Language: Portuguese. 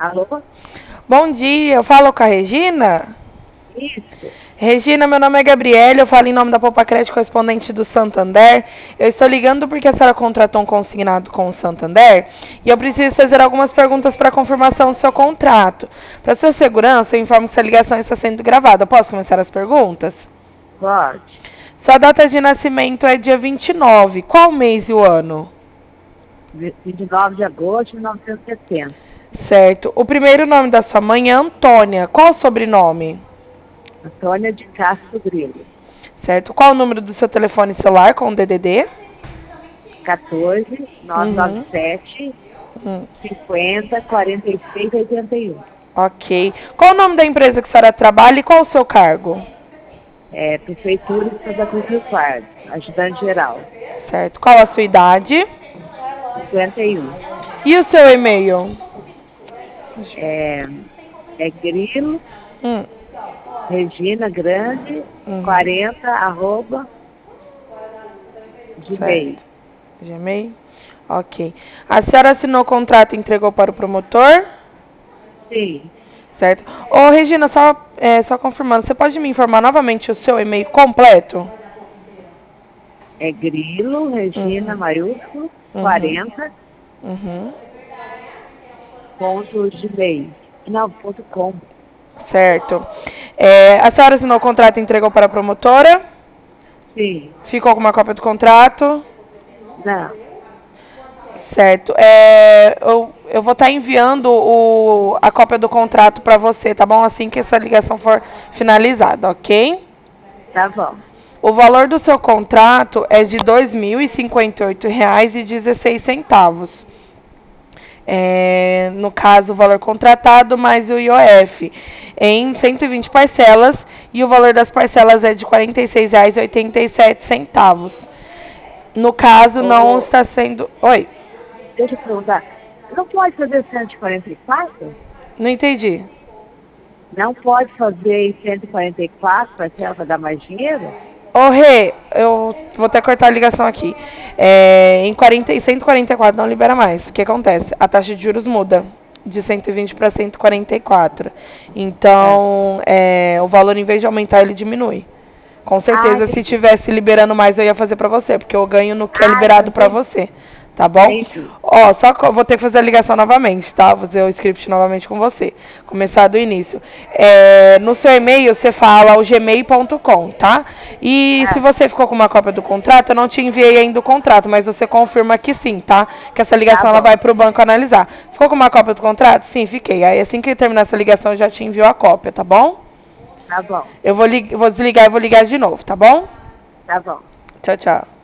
Alô? Bom dia, eu falo com a Regina. Isso. Regina, meu nome é Gabriela, eu falo em nome da Poupa Crédito correspondente do Santander. Eu estou ligando porque a senhora contratou um consignado com o Santander e eu preciso fazer algumas perguntas para confirmação do seu contrato. Para sua segurança, eu informo que essa ligação está sendo gravada. Posso começar as perguntas? Pode. Sua data de nascimento é dia 29. Qual mês e o ano? 29 de agosto de 1970. Certo. O primeiro nome da sua mãe é Antônia. Qual o sobrenome? Antônia de Castro Grilo. Certo. Qual o número do seu telefone celular com o DDD? 14 Uhum. 997 Hum. 50 46 81. Ok. Qual o nome da empresa que a senhora trabalha e qual o seu cargo? Prefeitura de Santa Cruz do Pardo, ajudante geral. Certo. Qual a sua idade? 51. E o seu e-mail? É, Grilo, Hum. Regina Grande, 40, arroba, Gmail. Certo. Gmail? Ok. A senhora assinou o contrato e entregou para o promotor? Sim. Certo. Ô, Regina, só confirmando, você pode me informar novamente o seu e-mail completo? Grilo, Regina, maiúsculo, 40, Uhum. ponto Gmail. Não, ponto com. Certo. A senhora assinou o contrato e entregou para a promotora? Sim. Ficou com uma cópia do contrato? Não. Certo. Eu vou estar enviando a cópia do contrato para você, tá bom? Assim que essa ligação for finalizada, ok? Tá bom. O valor do seu contrato é de R$ 2.058,16. No caso, o valor contratado mais o IOF em 120 parcelas e o valor das parcelas é de R$ 46,87. No caso, não Ô, está sendo... Oi, deixa eu perguntar. Não pode fazer 144? não entendi. Não pode fazer em 144 para dar mais dinheiro? Ô, Rê, eu vou até cortar a ligação aqui. Em 144 não libera mais. O que acontece? A taxa de juros muda de 120 para 144. É. Então, o valor, em vez de aumentar, ele diminui. Com Ah, certeza, se entendi. tivesse liberando mais, eu ia fazer pra você, porque eu ganho no que é Ah, então liberado pra entendi. você. Tá bom? Entendi. Ó, só que eu vou ter que fazer a ligação novamente, tá? Vou fazer o script novamente com você. Começar do início. No seu e-mail, você fala o gmail.com, tá? E se Ah, você ficou com uma cópia do contrato, eu não te enviei ainda o contrato, mas você confirma que sim, tá? Que essa tá ligação ela bom. vai pro banco analisar. Ficou com uma cópia do contrato? Sim, fiquei. Aí assim que terminar essa ligação, eu já te envio a cópia, tá bom? Tá bom. Eu vou desligar e vou ligar de novo, tá bom? Tá bom. Tchau, tchau.